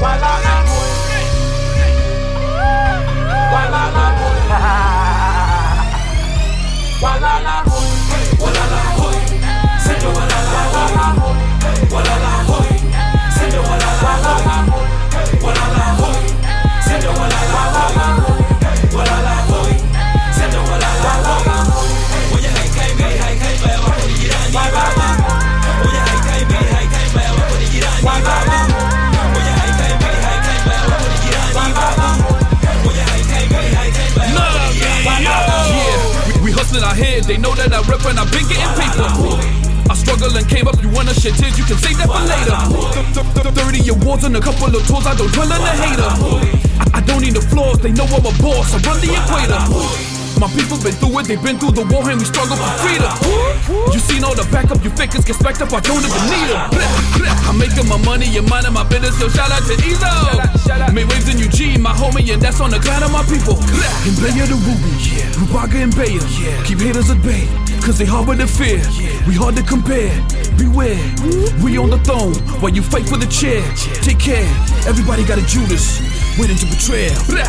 They know that I rap and I've been getting paper. I struggle and came up, you wanna shit tears, you can save that for later. 30 awards and a couple of tours, I don't dwell on the hater. I don't need the flaws, they know I'm a boss, I run the equator. My people been through it, they been through the war and we struggle for freedom. You seen all the backup, you fakers get spacked up, I don't even need them. I'm making my money and minding my business, so shout out to Ezo. Made waves in UG, my homie, and that's on the clan of my people. And Bayer the Ruby, Rubaga and Bayer, keep haters at bay, cause they harbor the fear. We hard to compare, beware. We on the throne, while you fight for the chair. Take care, everybody got a Judas, waiting to betray.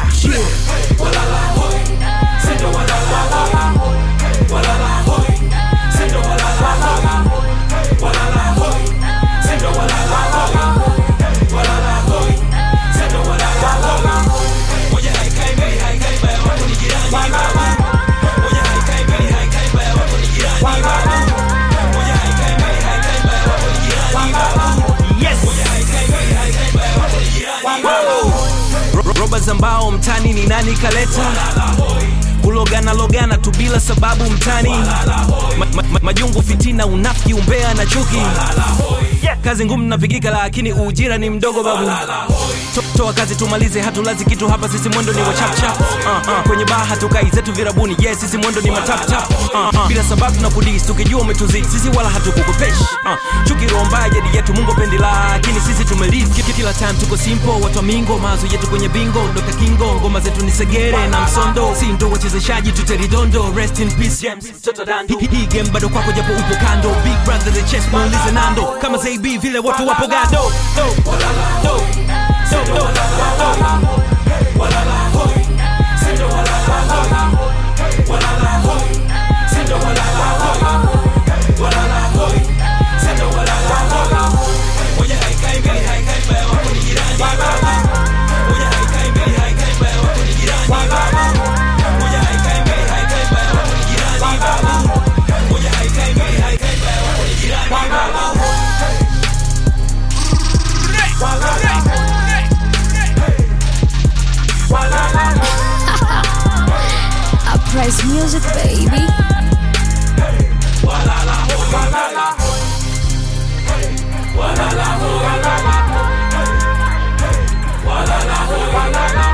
Sendo walala hoy, walala hoy, sendo walala hoy, walala hoy, sendo walala hoy, walala hoy, sendo walala hoy. Oye hai kai ba wako ni jirani baba. Oye hai kai ba wako ni jirani baba. Oye hai kai ba wako ni jirani baba. Yes. Oye hai kai ba wako ni jirani baba. Roba zambao mtani ni nani kaleta? Logana tu bila sababu mtani. Majungu, fitina, unafiki, umbea na chuki. Kazi ngumu napigika lakini ujira ni mdogo babu. Toa kazi tumalize, hatulazi kitu hapa, sisi mwendo ni wa chap chap. Kwenye bar hatukai zetu virabuni, yes sisi mwendo ni matap tap. Bila sababu na kudis, tukijua umetuzidi sisi wala hatukukupesh. Chuki roho mbaya jadi yetu Mungu pendi, lakini sisi tumelive. Kila time tuko simple, watu wa mingo, mazo yetu kwenye bingo. Dr. Kingo, ngoma zetu ni segere na msondo. Si ndo wachezeshaji tuteridondo, rest in peace James Toto Dando. Hii game bado kwako japo upo kando. Big brother the chess muulize Nando. Kama ZB vile watu wapo gado. Sendo walala hoy, walala hoy, sendo walala hoy, walala hoy, sendo walala hoy, walala hoy, sendo walala hoy. Oye hai kai ba wako ni jirani baba. Oye hai kai ba wako ni jirani baba. Oye hai kai ba wako ni jirani baba. Oye hai kai ba wako ni jirani baba. Uprise music, baby. Walala hoy, walala hoy, walala hoy, walala hoy, walala hoy, walala hoy.